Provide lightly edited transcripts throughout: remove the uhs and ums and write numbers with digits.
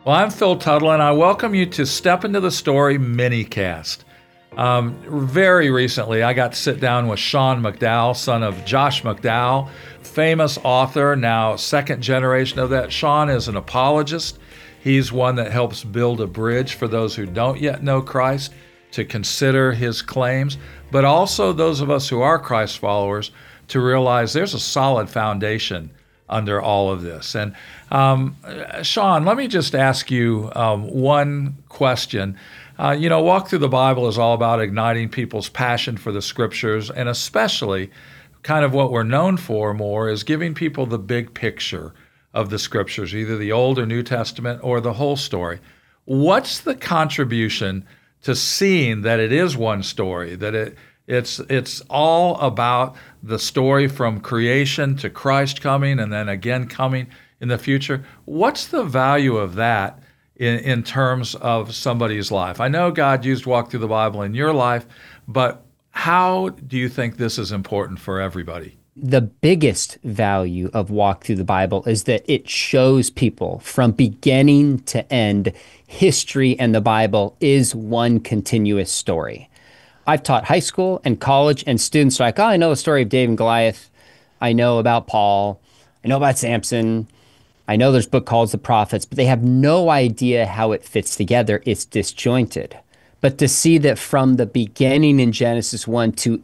Well, I'm Phil Tuttle, and I welcome you to Step Into the Story minicast. Very recently, I got to sit down with Sean McDowell, son of Josh McDowell, famous author, now second generation of that. Sean is an apologist. He's one that helps build a bridge for those who don't yet know Christ to consider his claims, but also those of us who are Christ followers to realize there's a solid foundation under all of this. And Sean, let me just ask you one question. Walk Through the Bible is all about igniting people's passion for the scriptures, and especially kind of what we're known for more is giving people the big picture of the scriptures, either the Old or New Testament or the whole story. What's the contribution to seeing that it is one story, that it's all about the story from creation to Christ coming and then again coming in the future? What's the value of that in terms of somebody's life? I know God used Walk Through the Bible in your life, but how do you think this is important for everybody? The biggest value of Walk Through the Bible is that it shows people from beginning to end, history and the Bible is one continuous story. I've taught high school and college, and students are like, I know the story of David and Goliath. I know about Paul. I know about Samson. I know there's a book called The Prophets, but they have no idea how it fits together. It's disjointed. But to see that from the beginning in Genesis 1 to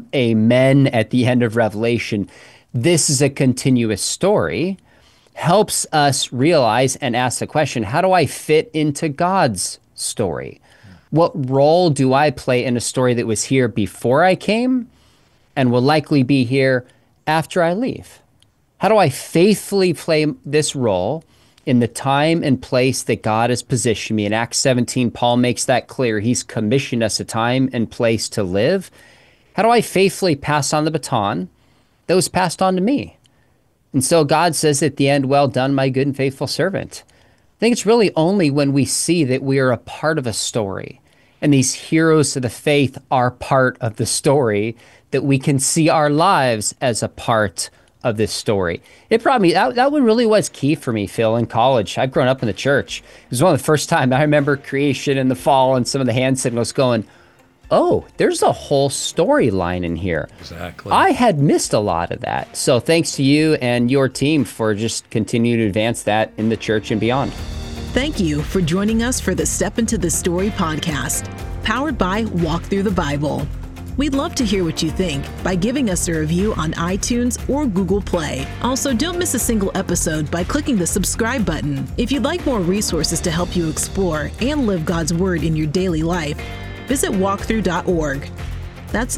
amen at the end of Revelation, this is a continuous story, helps us realize and ask the question, how do I fit into God's story? What role do I play in a story that was here before I came and will likely be here after I leave? How do I faithfully play this role in the time and place that God has positioned me? In Acts 17, Paul makes that clear. He's commissioned us a time and place to live. How do I faithfully pass on the baton that was passed on to me? And so God says at the end, well done, my good and faithful servant. I think it's really only when we see that we are a part of a story and these heroes of the faith are part of the story that we can see our lives as a part of this story. It brought me, that one really was key for me, Phil, in college. I've grown up in the church. It was one of the first times I remember creation and the fall and some of the hand signals going, oh, there's a whole storyline in here. Exactly. I had missed a lot of that. So thanks to you and your team for just continuing to advance that in the church and beyond. Thank you for joining us for the Step Into the Story podcast, powered by Walk Through the Bible. We'd love to hear what you think by giving us a review on iTunes or Google Play. Also, don't miss a single episode by clicking the subscribe button. If you'd like more resources to help you explore and live God's Word in your daily life, visit walkthrough.org. That's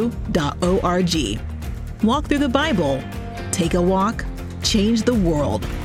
WALKTHRU.org. Walk Through the Bible. Take a walk, change the world.